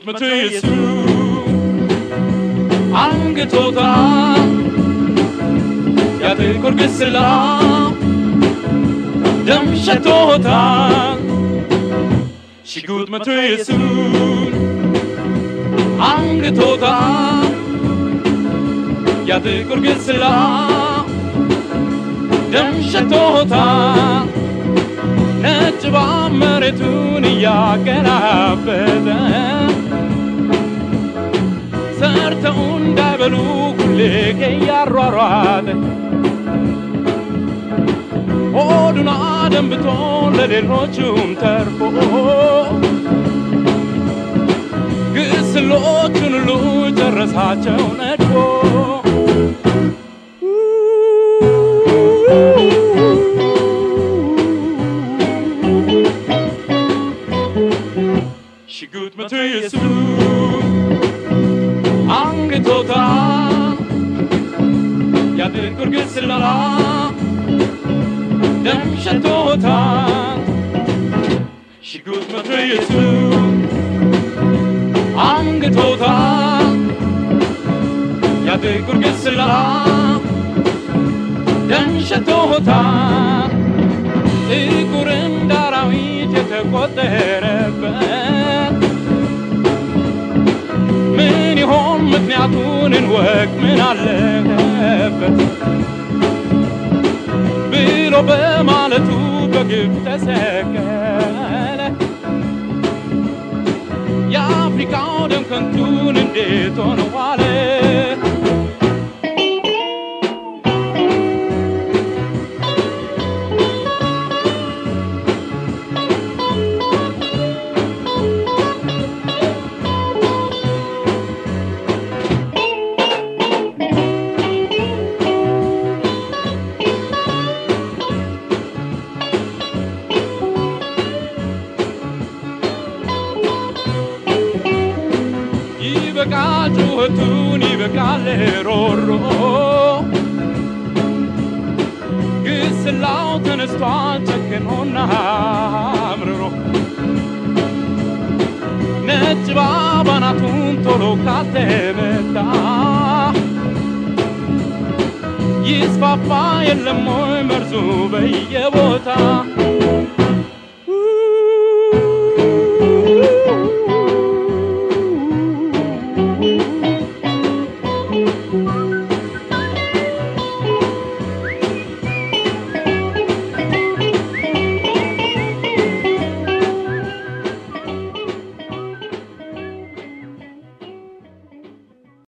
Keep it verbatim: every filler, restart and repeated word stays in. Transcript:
ሽጉጥ መቶ ኢየሱስ አንገቶታ ያጥቁር ግስላ ደም ሸቶታ ሽጉጥ መቶ ኢየሱስ አንገቶታ ያጥቁር ግስላ ደም ሸቶታ ነጭ ባመሬቱን ያገራበተ ሰርተው እንዳይበሉ ሁሌ ያሯሯጠ ሆዱን አደንብቶ ለሌሎቹም ተርፎ ግስሎቹን ሁሉ ጨረሳቸው ነድፎ ሽጉጥ መቶ ኢየሱስ አንገቶታ ያጥቁር ግስላ ደም ሸቶታ ሽጉጥ መቶ ኢየሱስ አንገቶታ ያጥቁር ግስላ ደም ሸቶታ ጥቁር እንደ አራዊት የተቆጠረበት ምን ይሆን ምክንያቱን እንወቅ ምን አለበት ብሎ በማለቱ በግፍ ተሰቀለ የአፍሪካው ደም ከንቱን እንዴት ሆነ ዋለ ይበቃል ጩኸቱን ይበቃል ሮሮ ግስላው ተነስቷል ጨክኖና አምርሮ ነጭ ባባናቱን ቶሎ ካልተመታ ይስፋፋ የለም ወይ መርዙ በየቦታ